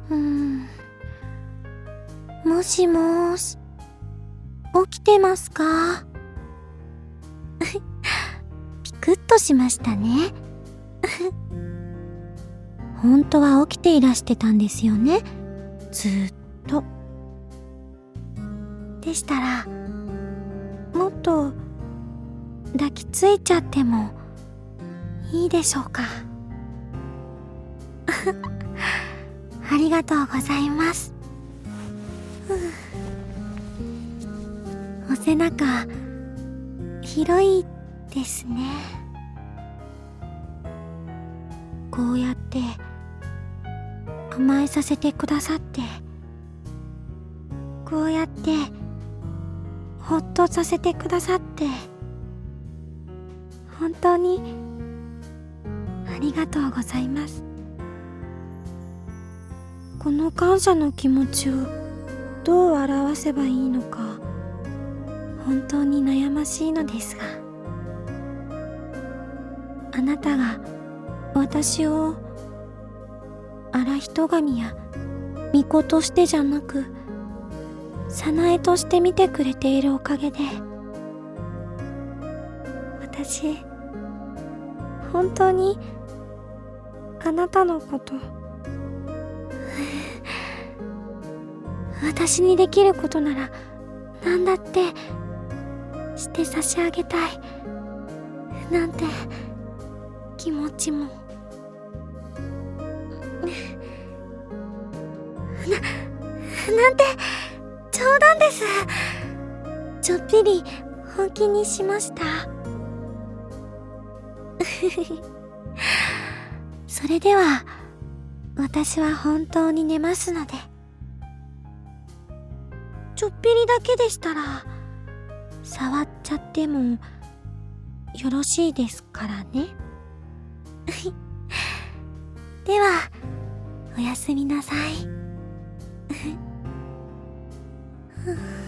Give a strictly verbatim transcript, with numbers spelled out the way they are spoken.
うーん。もしもーし。起きてますか？ピクッとしましたね。本当は起きていらしてたんですよね。ずーっと。でしたら、もっと抱きついちゃってもいいでしょうか。ありがとうございます。お背中広いですね。こうやって甘えさせてくださって、こうやってほっとさせてくださって、本当にありがとうございます。この感謝の気持ちをどう表せばいいのか、本当に悩ましいのですが、あなたが私を荒人神や巫女としてじゃなく、早苗として見てくれているおかげで、私本当にあなたのこと私にできることなら何だってして差し上げたいなんて気持ちもな、なんて冗談です。ちょっぴり本気にしました。それでは私は本当に寝ますので、ちょっぴりだけでしたら触っちゃってもよろしいですからね。ではおやすみなさい。